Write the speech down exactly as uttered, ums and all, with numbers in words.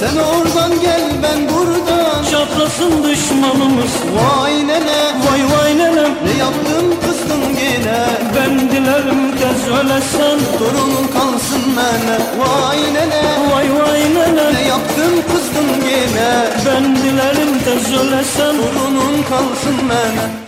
Sen oradan gel ben buradan, çatlasın düşmanımız. Vay nene, Vay vay nenem, ne yaptın kızdın gene? ben dilerim tez ölesen, Torunun kalsın mene. Vay nene, vay vay nenem, ne yaptın kızdın gene? ben dilerim tez ölesen, Torunun kalsın mene.